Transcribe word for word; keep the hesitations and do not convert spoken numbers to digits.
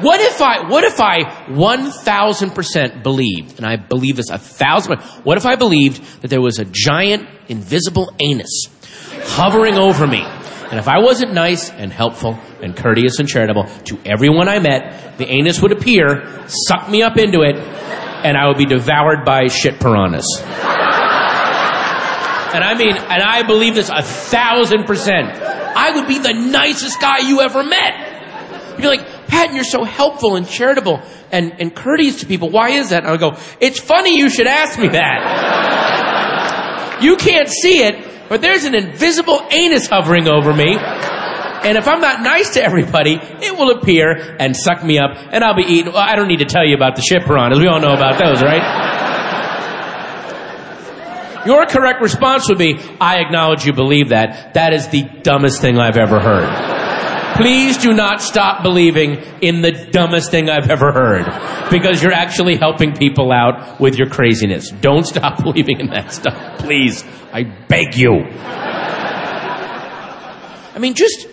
What if I, what if I one thousand percent believed, and I believe this a thousand percent, what if I believed that there was a giant invisible anus hovering over me? And if I wasn't nice and helpful and courteous and charitable to everyone I met, the anus would appear, suck me up into it, and I would be devoured by shit piranhas. And I mean, and I believe this a thousand percent. I would be the nicest guy you ever met. You'd be like, Patton, you're so helpful and charitable and, and courteous to people. Why is that? And I would go, it's funny you should ask me that. You can't see it, but there's an invisible anus hovering over me. And if I'm not nice to everybody, it will appear and suck me up, and I'll be eaten. Well, I don't need to tell you about the shit piranhas. We all know about those, right? Your correct response would be, I acknowledge you believe that. That is the dumbest thing I've ever heard. Please do not stop believing in the dumbest thing I've ever heard, because you're actually helping people out with your craziness. Don't stop believing in that stuff. Please. I beg you. I mean, just